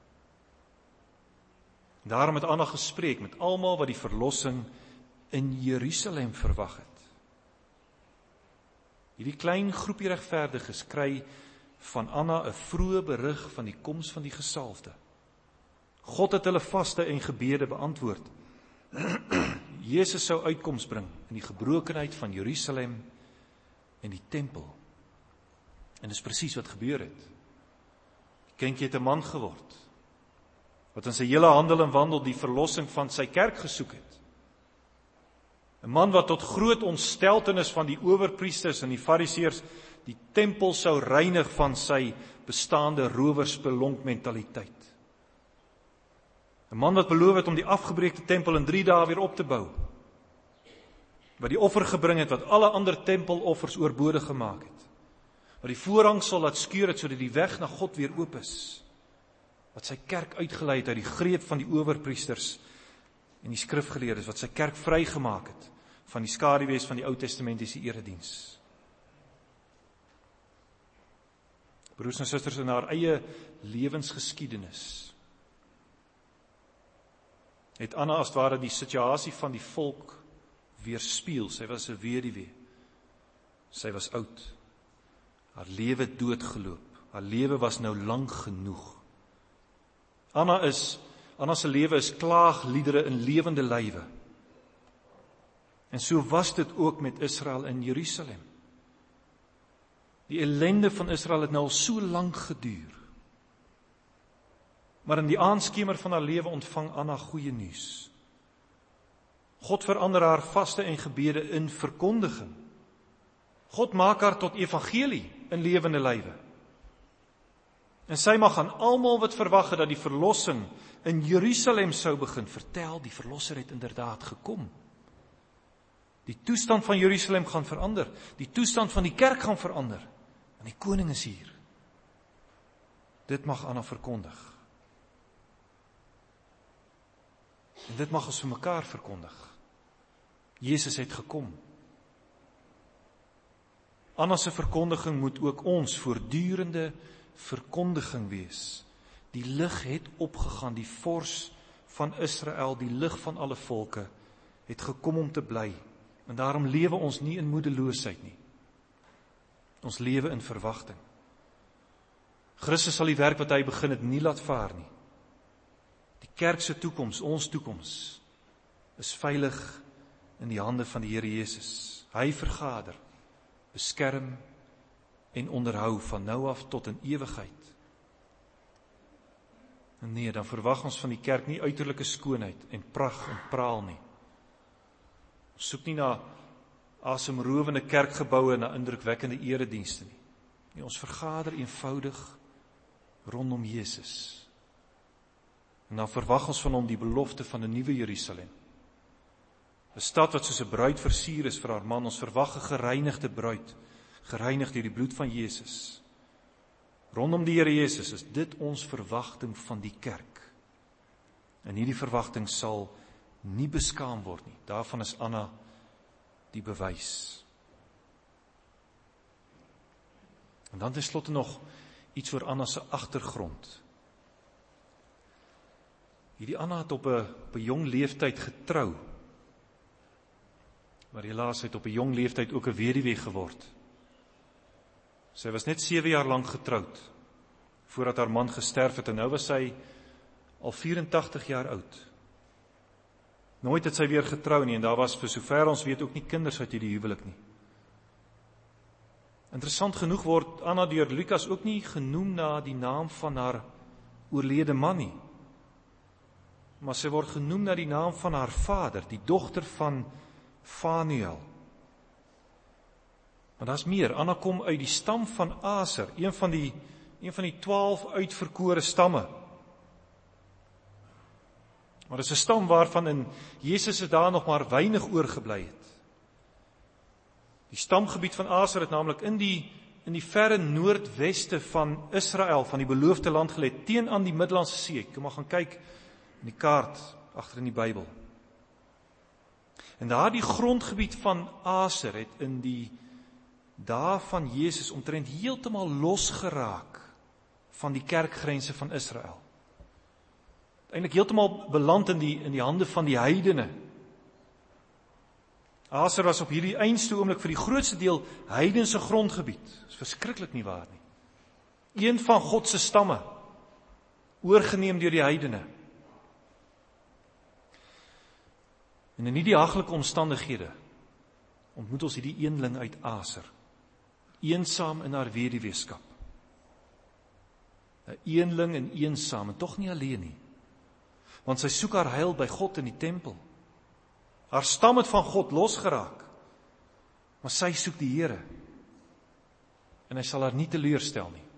[SPEAKER 1] Daarom het Anna gespreek met almal wat die verlossing in Jerusalem verwag het. Hierdie klein groepie regverdiges kry van Anna 'n vroeë berig van die koms van die gesalfde. God het hulle vaste en gebede beantwoord. Jesus sou uitkoms bring in die gebrokenheid van Jerusalem en die tempel. En dis presies wat gebeur het. Die kindjie het 'n man geword, wat in sy hele handel en wandel die verlossing van sy kerk gesoek het. 'n Man wat tot groot ontsteltenis van die owerpriesters en die fariseërs die tempel sou reinig van sy bestaande rowersbelonk mentaliteit. 'n Man wat beloof het om die afgebreekte tempel in drie dae weer op te bou. Wat die offer gebring het wat alle ander tempeloffers oorbodig gemaak het. Wat die voorhangsel laat skeur het sodat die weg na God weer oop is. Wat sy kerk uitgelei het uit die greep van die owerpriesters en die skrifgeleerdes, wat sy kerk vrygemaak het van die skaduwees van die Ou Testamentiese erediens. Broers en susters, in haar eie lewensgeskiedenis het Anna as ware die situasie van die volk weerspieël. Sy was 'n weduwee. Sy was oud. Haar lewe doodgeloop. Haar lewe was nou lank genoeg. Anna is, Anna se lewe is klaagliedere in lewende lywe. En so was dit ook met Israel in Jerusalem. Die ellende van Israel het nou al so lank geduur. Maar in die aandskemer van haar lewe ontvang Anna goeie nuus. God verander haar vaste en gebede in verkondiging. God maak haar tot evangelie in lewende lywe. En sy mag aan almal wat verwag het dat die verlossing in Jerusalem sou begin, vertel, die verlosser het inderdaad gekom. Die toestand van Jerusalem gaan verander. Die toestand van die kerk gaan verander. En die koning is hier. Dit mag Anna verkondig. En dit mag ons vir mekaar verkondig. Jesus het gekom. Anna se verkondiging moet ook ons voortdurende verkondiging wees. Die lig het opgegaan, die vors van Israel, die lig van alle volke, het gekom om te bly. En daarom lewe ons nie in moedeloosheid nie. Ons lewe in verwagting. Christus sal die werk wat hy begin het nie laat vaar nie. Die kerk se toekoms, ons toekoms, is veilig in die hande van die Here Jesus. Hy vergader, beskerm en onderhou van nou af tot in ewigheid. En nee, dan verwag ons van die kerk nie uiterlike skoonheid en pragt en praal nie. Ons soek nie na asemrowende kerkgeboue en na indrukwekkende eredienste nie. Nee, ons vergader eenvoudig rondom Jesus. En dan verwag ons van hom die belofte van 'n nuwe Jerusalem. 'n Stad wat soos 'n bruid versier is vir haar man. Ons verwag 'n gereinigde bruid, gereinigd deur die bloed van Jesus. Rondom die Here Jesus is dit ons verwagting van die kerk. En hierdie verwagting sal nie beskaam word nie. Daarvan is Anna die bewys. En dan ten slotte nog iets oor Anna se agtergrond. Hierdie Anna het op 'n op 'n jong leeftyd getrou. Maar helaas het op 'n jong leeftyd ook 'n weduwee geword. Sy was net sewe jaar lank getroud voordat haar man gesterf het en nou was sy al vyerentagtig jaar oud. Nooit het sy weer getrou nie en daar was vir sover ons weet ook nie kinders uit hierdie huwelik nie. Interessant genoeg word Anna deur Lukas ook nie genoem na die naam van haar oorlede man nie. Maar sy word genoem na die naam van haar vader, die dogter van Fanuel. Maar daar's meer, Anna kom uit die stam van Aser, een van die, een van die twaalf uitverkore stamme. Maar dit is 'n stam waarvan in Jesus se dae nog maar weinig oorgebly het. Die stamgebied van Aser het naamlik in die, in die verre noordweste van Israel, van die beloofde land gelê, teen aan die Middellandse See. Kom maar gaan kyk in die kaart, agter in die Bybel. En daardie grondgebied van Aser het in die dae van Jesus omtrent heeltemal losgeraak van die kerkgrense van Israel. Eintlik heeltemal beland in die, in die hande van die heidene. Aser was op hierdie eindste oomblik vir die grootste deel heidense grondgebied. Dit is verskriklik nie waar nie. Een van God se stamme, oorgeneem deur die heidene. En in hierdie haglike omstandighede ontmoet ons hierdie eenling uit Aser, eensaam in haar weduweeskap. 'n Eenling en eensaam, en tog nie alleen nie. Want sy soek haar heil by God in die tempel. Haar stam het van God losgeraak, maar sy soek die Here. En hy sal haar nie teleurstel nie.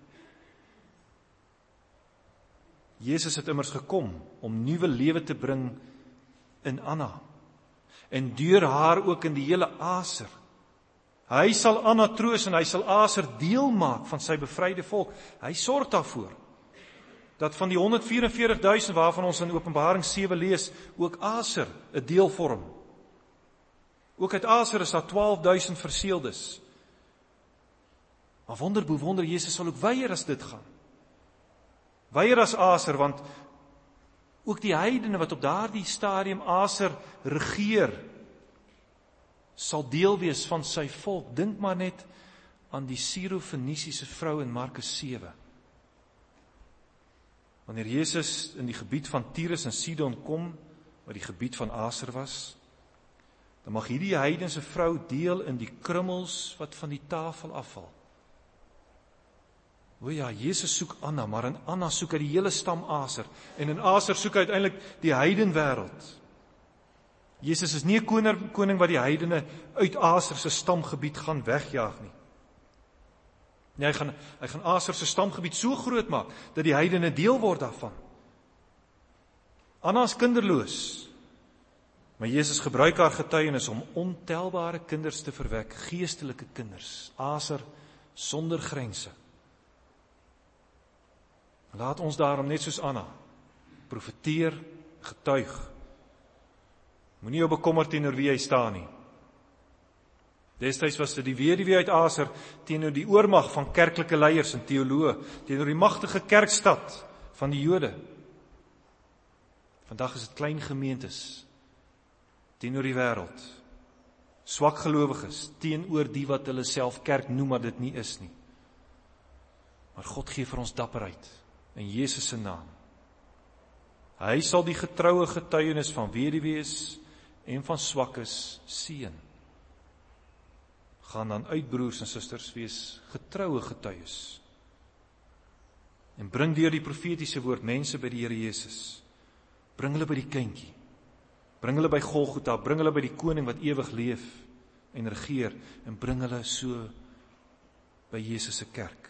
[SPEAKER 1] Jesus het immers gekom om nuwe lewe te bring in Anna. En deur haar ook in die hele Aser. Hy sal Anna troos en hy sal Aser deel maak van sy bevryde volk. Hy sorg daarvoor dat van die honderdvyf en veertig duisend waarvan ons in Openbaring sewe lees, ook Aser 'n deel vorm. Ook uit Aser is daar twaalf duisend verseeldes. Maar wonder bo wonder, Jesus sal ook weier as dit gaan. Weier as Aser, want ook die heidene wat op daardie stadium Aser regeer, sal deel wees van sy volk. Dink maar net aan die Siro-Fenisiese vrou in Markus sewe. Wanneer Jesus in die gebied van Tyrus en Sidon kom, wat die gebied van Aser was, dan mag hierdie heidense vrou deel in die krummels wat van die tafel afval. O ja, Jesus soek Anna, maar in Anna soek hy die hele stam Aser, en in Aser soek hy uiteindelik die heidenwêreld. Jesus is nie 'n koning, koning wat die heidene uit Aser se stamgebied gaan wegjaag nie. Nee, hy gaan, hy gaan Aser se stamgebied so groot maak, dat die heidene deel word daarvan. Anna is kinderloos, maar Jesus gebruik haar getuienis om ontelbare kinders te verwek, geestelike kinders, Aser sonder grense. Laat ons daarom net soos Anna, profeteer, getuig. Moenie jou bekommer teenoor wie jy staan nie. Destyds was dit die weduwee uit Aser teenoor die oormag van kerklike leiers en teoloë, teenoor die magtige kerkstad van die Jode. Vandag is dit klein gemeentes teenoor die wêreld, swak gelowiges teenoor die wat hulle self kerk noem, maar dit nie is nie. Maar God gee vir ons dapperheid in Jesus se naam. Hy sal die getroue getuienis van weduwees en van swakkes seën. Gaan dan uit, broers en susters, wees getroue getuies. En bring deur die profetiese woord mense by die Here Jesus. Bring hulle by die kindjie. Bring hulle by Golgotha, bring hulle by die koning wat ewig leef en regeer, en bring hulle so by Jesus se kerk.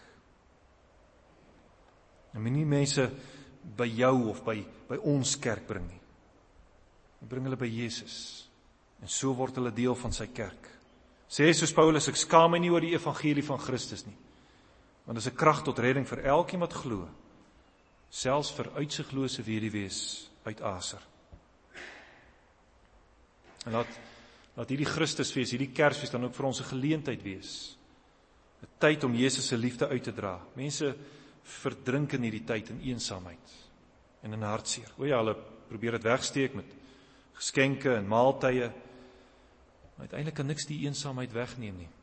[SPEAKER 1] En moenie mense by jou of by, by ons kerk bring nie. Bring hulle by Jesus, en so word hulle deel van sy kerk. Sê soos Paulus, ek skaam my nie oor die evangelie van Christus nie, want dit is 'n krag tot redding vir elkeen wat glo, selfs vir uitsiglose weduwees uit Aser. En laat, Laat hierdie Christusfees, hierdie Kersfees dan ook vir ons 'n geleentheid wees. 'n Tyd om Jesus se liefde uit te dra. Mense verdrink in hierdie tyd in eensaamheid en in hartseer. O ja, hulle probeer dit wegsteek met geskenke en maaltye. Maar uiteindelik kan niks die eensaamheid wegneem nie.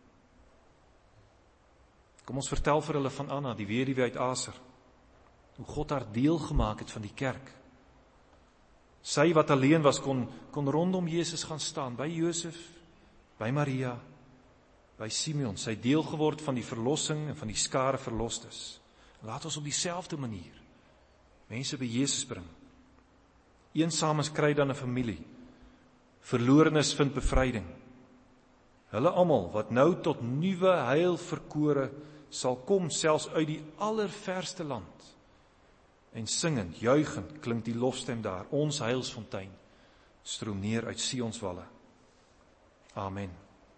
[SPEAKER 1] Kom ons vertel vir hulle van Anna, die weduwee uit Aser, hoe God haar deel gemaak het van die kerk. Sy wat alleen was, kon, kon rondom Jesus gaan staan, by Josef, by Maria, by Simeon, sy deel geword van die verlossing en van die skare verlostes. Laat ons op dieselfde manier mense by Jesus bring. Eensames kry dan 'n familie, verlorenes vind bevryding. Hulle almal wat nou tot nuwe heil verkore sal kom, selfs uit die allerverste land. En singend, juigend klink die lofstem daar, ons heilsfontein stroom neer uit Sionswalle. Amen.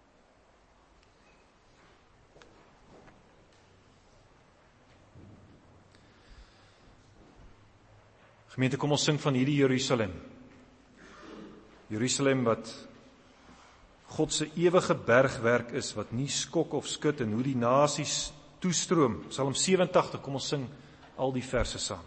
[SPEAKER 1] Gemeente, kom ons sing van hierdie Jerusalem. Jerusalem wat God se ewige bergwerk is, wat nie skok of skud, en hoe die nasies toestroom. Psalm sewe en agt, kom ons sing al die verse saam.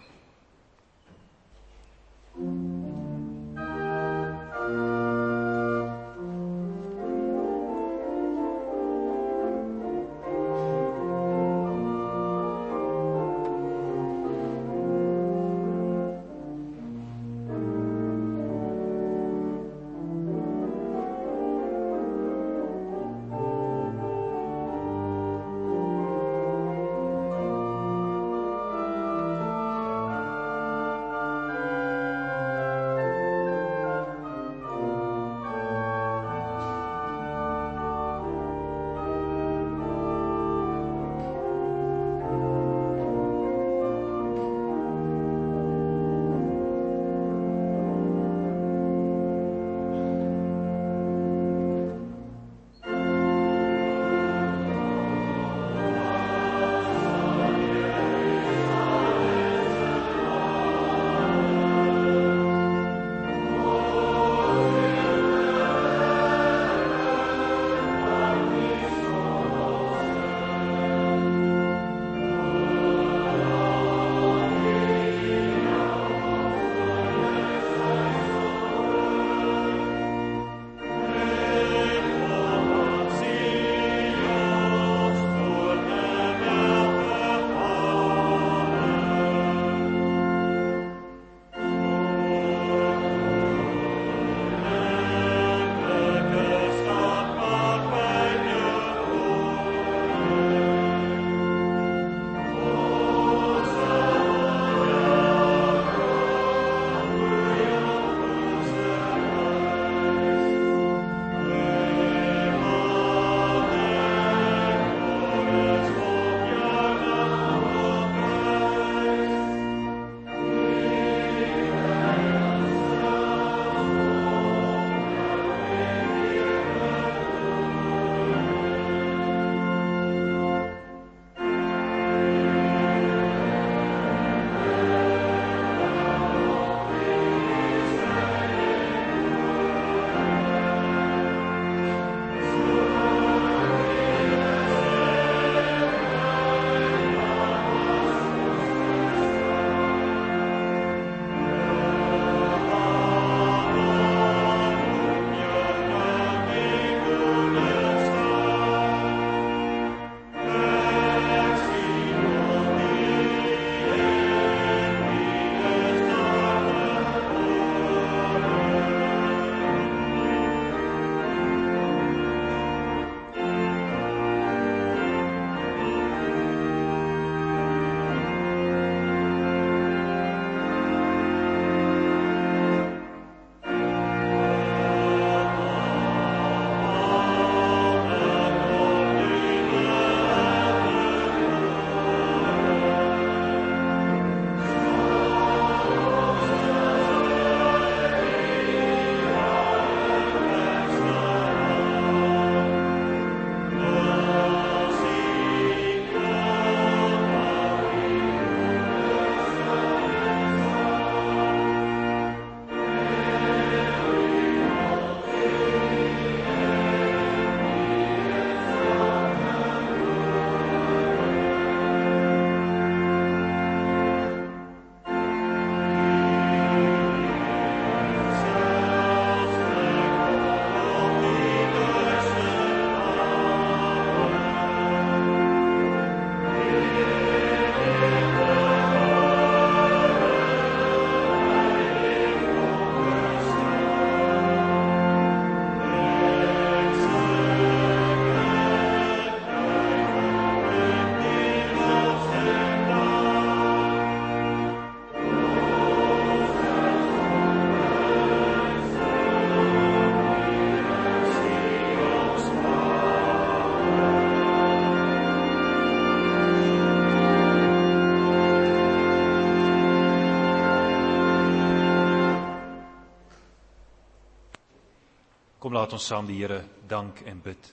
[SPEAKER 1] Kom, laat ons saam die Here dank en bid.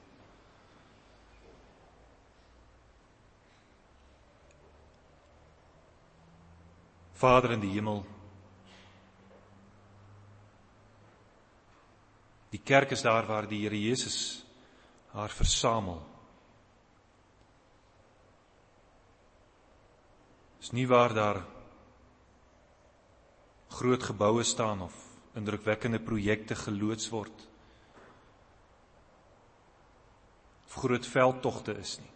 [SPEAKER 1] Vader in die hemel, die kerk is daar waar die Here Jesus haar versamel. Is nie waar daar groot geboue staan of indrukwekkende projekte geloods word, of groot veldtogte is nie.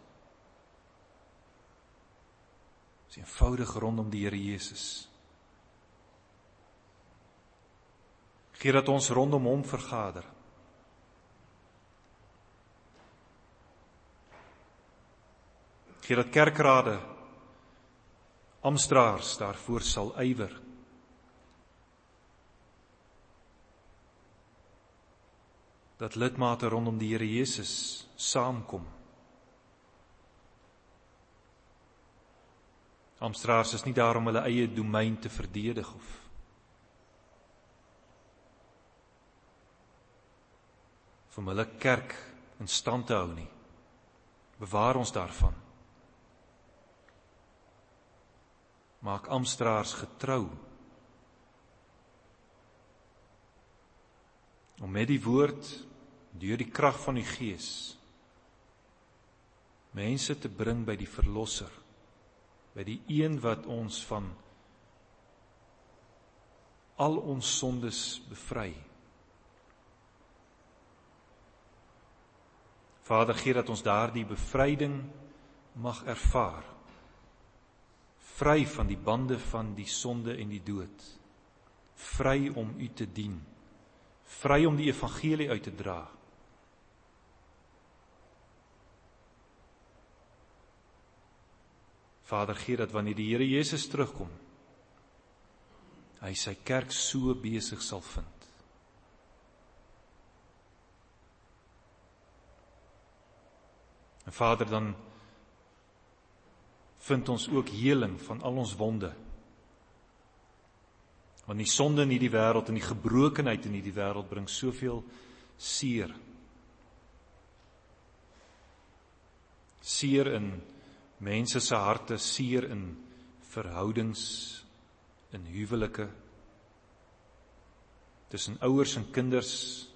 [SPEAKER 1] Dit is eenvoudig rondom die Here Jesus. Gee dat ons rondom hom vergader. Gee dat kerkrade, amptdraers daarvoor sal ywer. Dat lidmate rondom die Here Jesus saamkom. Amptdraers is nie daar om hulle eie domein te verdedig of om hulle kerk in stand te hou nie. Bewaar ons daarvan. Maak amptdraers getrou om met die woord, deur die krag van die Gees, mense te bring by die Verlosser, by die een wat ons van al ons sondes bevry. Vader, gee dat ons daardie bevryding mag ervaar, vry van die bande van die sonde en die dood, vry om u te dien, vry om die evangelie uit te dra. Vader, gee dat wanneer die Here Jesus terugkom, hy sy kerk so besig sal vind. En Vader, dan vind ons ook heling van al ons wonde. Want die sonde in hierdie wêreld en die gebrokenheid in hierdie wêreld bring soveel seer. Seer in mense se harte, seer in verhoudings, in huwelike, tussen ouers en kinders,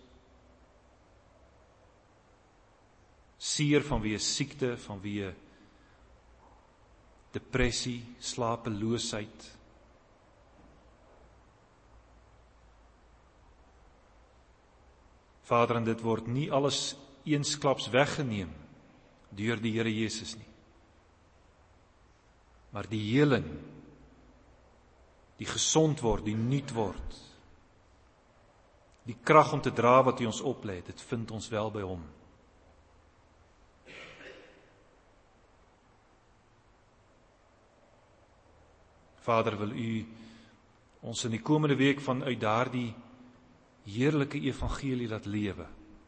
[SPEAKER 1] seer vanweë siekte, vanweë depressie, slapeloosheid. Vader, en dit word nie alles eensklaps weggeneem deur die Here Jesus nie. Maar die heling, die gesond word, die nuut word, die krag om te dra wat U ons oplê, dit vind ons wel by hom. Vader, wil U ons in die komende week vanuit daardie heerlike evangelie laat lewe.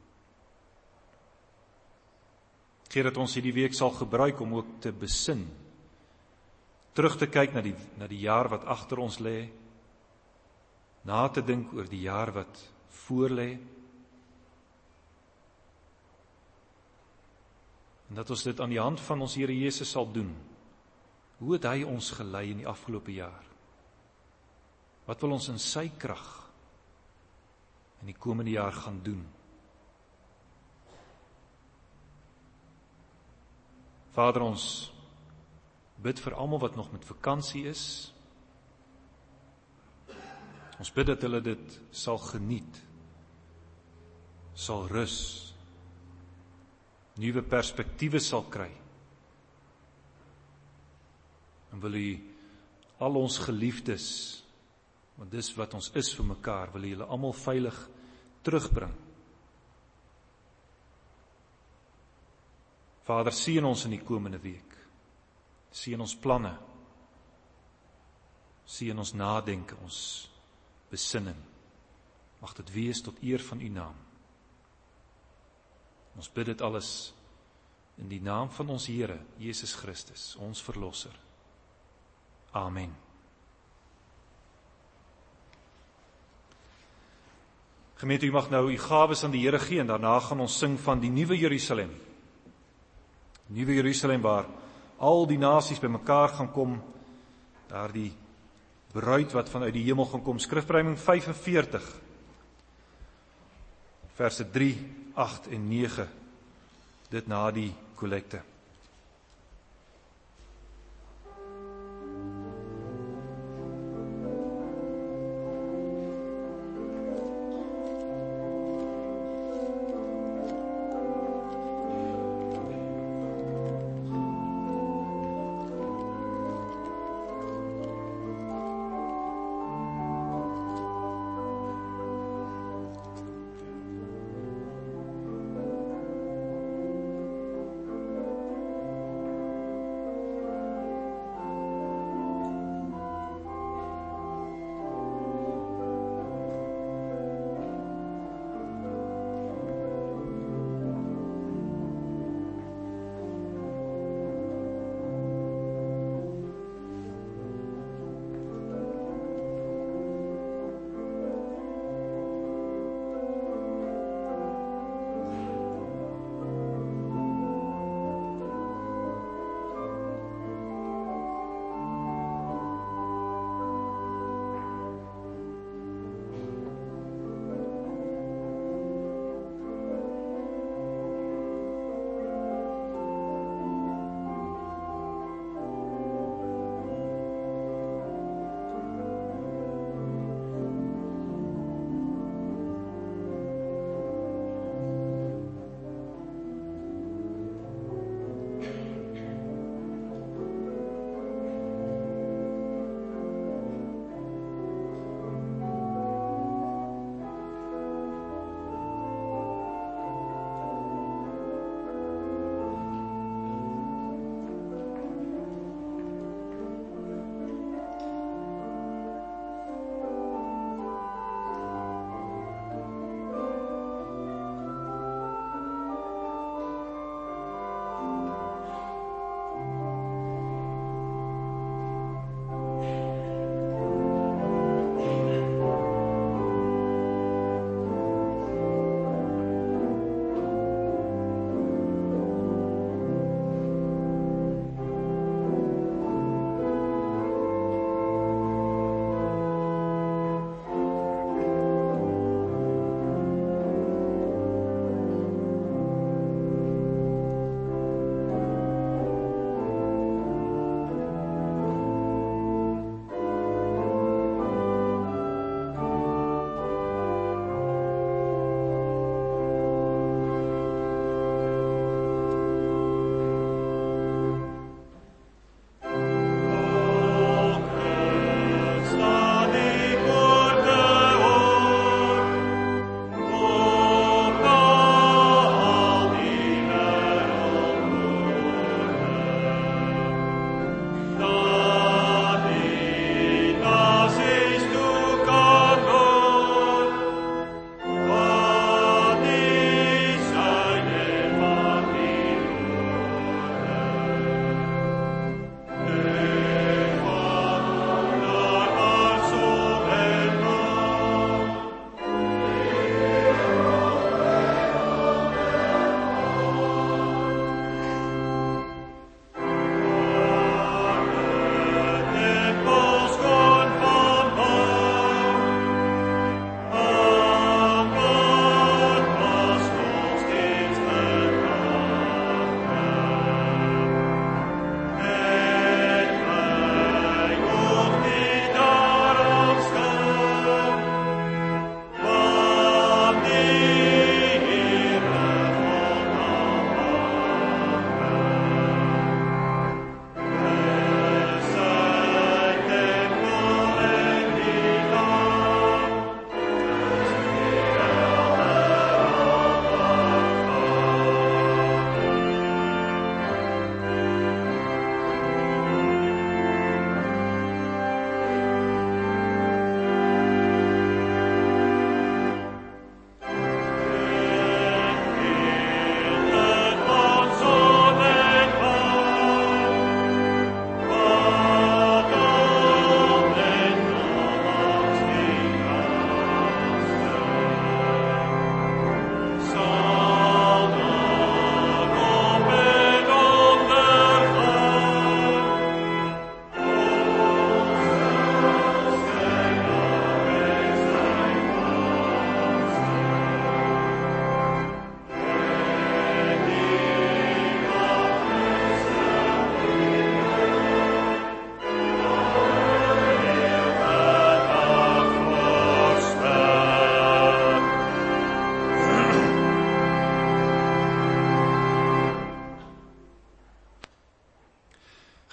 [SPEAKER 1] Gee dat ons hierdie week sal gebruik om ook te besin, terug te kyk na die, na die jaar wat agter ons lê, na te dink oor die jaar wat voor lê, en dat ons dit aan die hand van ons Here Jesus sal doen. Hoe het hy ons gelei in die afgelope jaar? Wat wil ons in sy krag in die komende jaar gaan doen? Vader, ons bid vir almal wat nog met vakansie is. Ons bid dat hulle dit sal geniet, sal rus, nuwe perspektiewe sal kry. En wil U al ons geliefdes, want dis wat ons is vir mekaar, wil U hulle almal veilig terugbring. Vader, seën ons in die komende week. Seën ons planne. Seën ons nadenke, ons besinning. Mag dit wees tot eer van U naam. Ons bid dit alles in die naam van ons Here, Jesus Christus, ons Verlosser. Amen. Gemeente, u mag nou u gawes aan die Here gee en daarna gaan ons sing van die nuwe Jerusalem. Nuwe Jerusalem waar al die nasies bymekaar gaan kom, daar die bruid wat vanuit die hemel gaan kom. Skrifruiming vyfenveertig, verse drie, agt en nege, dit na die kollekte.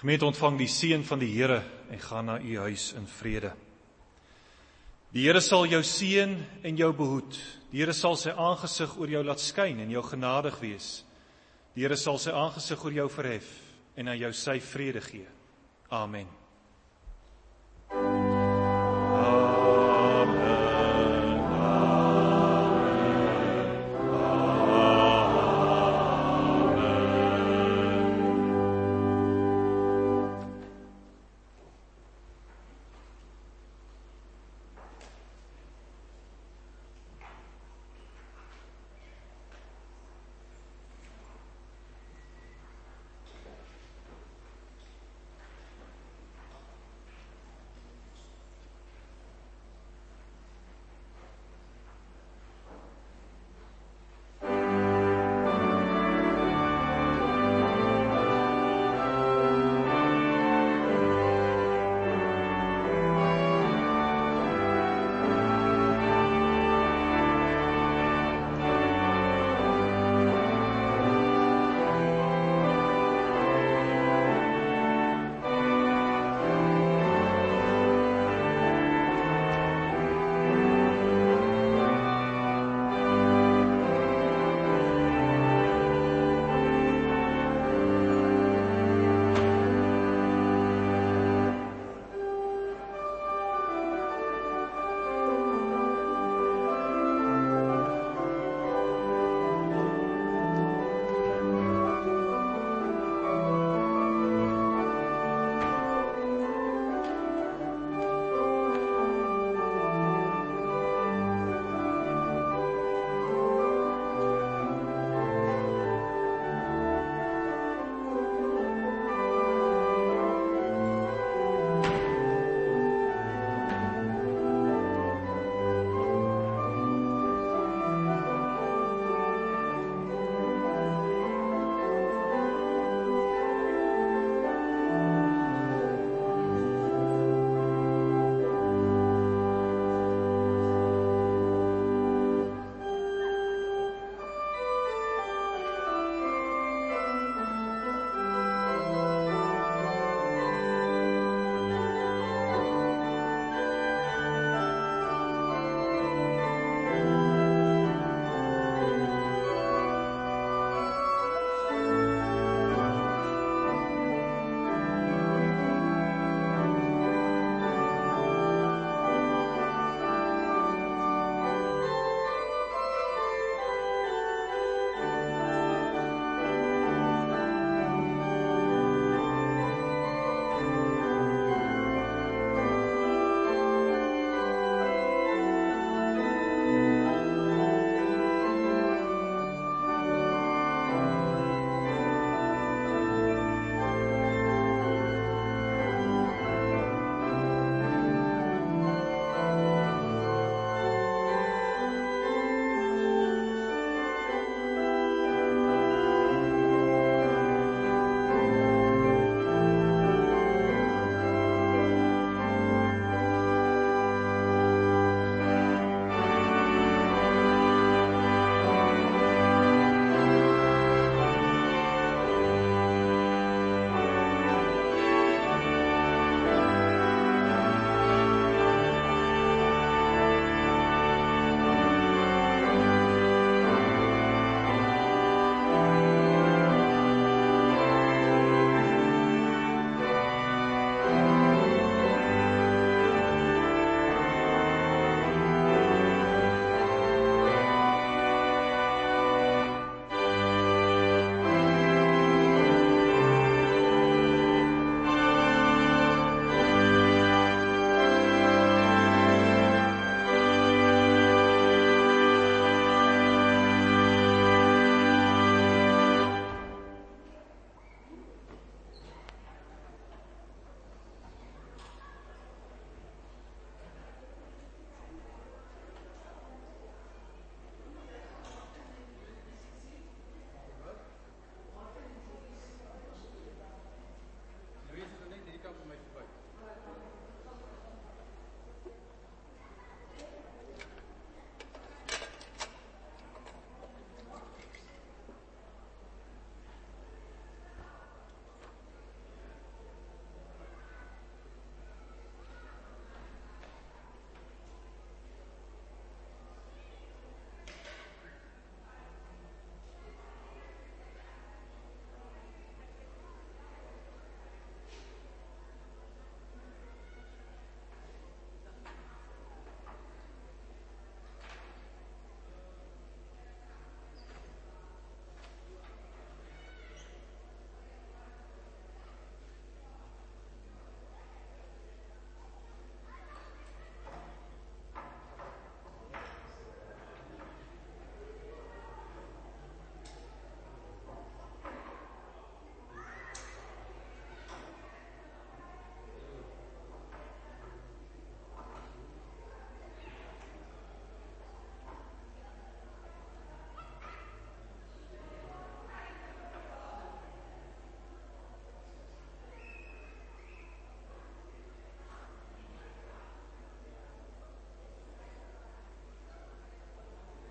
[SPEAKER 1] Gemeente, ontvang die seën van die Here en gaan na u huis in vrede. Die Here sal jou seën en jou behoed. Die Here sal sy aangesig oor jou laat skyn en jou genadig wees. Die Here sal sy aangesig oor jou verhef en aan jou sy vrede gee. Amen.